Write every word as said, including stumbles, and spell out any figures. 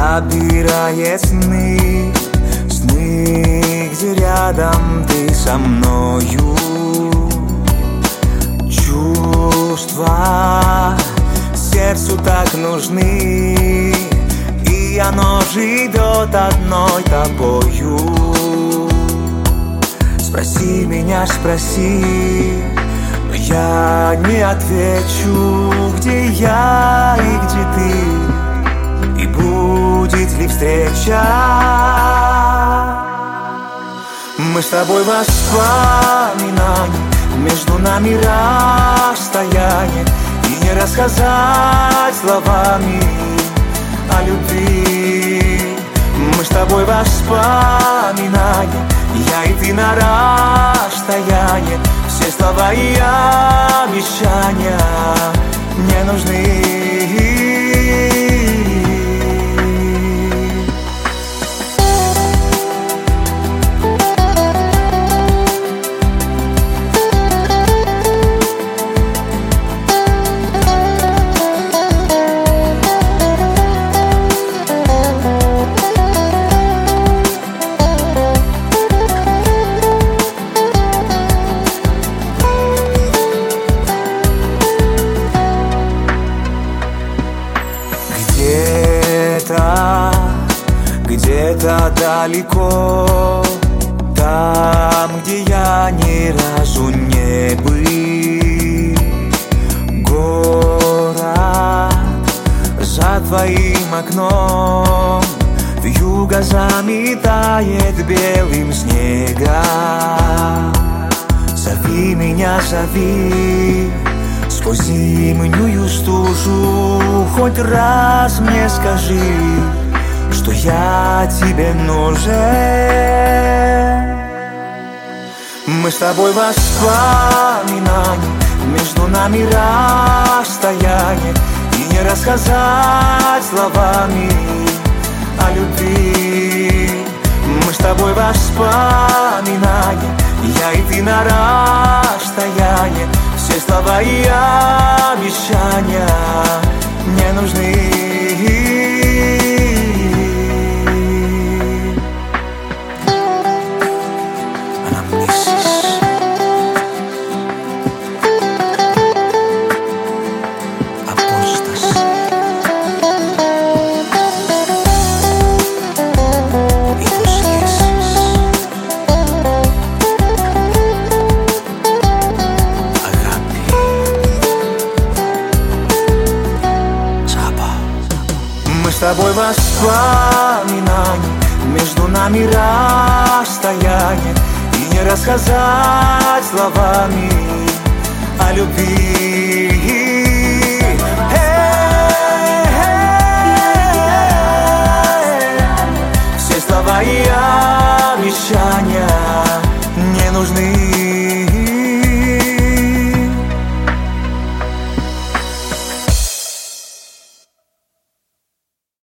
собирает сны, сны, где рядом ты со мною. Чувства сердцу так нужны, и оно живет одной тобою. Спроси меня, спроси, но я не отвечу, где я и где ты, и будет ли встреча. Мы с тобой воспоминания, между нами расстояние, и не рассказать словами о любви. Мы с тобой воспоминания, я и ты на расстоянии, все слова и обещания не нужны. Где-то далеко, там, где я ни разу не был, город за твоим окном вьюга заметает белым снегом. Зови меня, зови сквозь зимнюю стужу, хоть раз мне скажи, что я тебе нужен. Мы с тобой воспоминания, между нами расстояние, и не рассказать словами о любви. Мы с тобой воспоминания, я и ты на расстоянии, все слова и обещания не нужны. Мы с тобой воспоминания, между нами расстояние, и не рассказать словами о любви.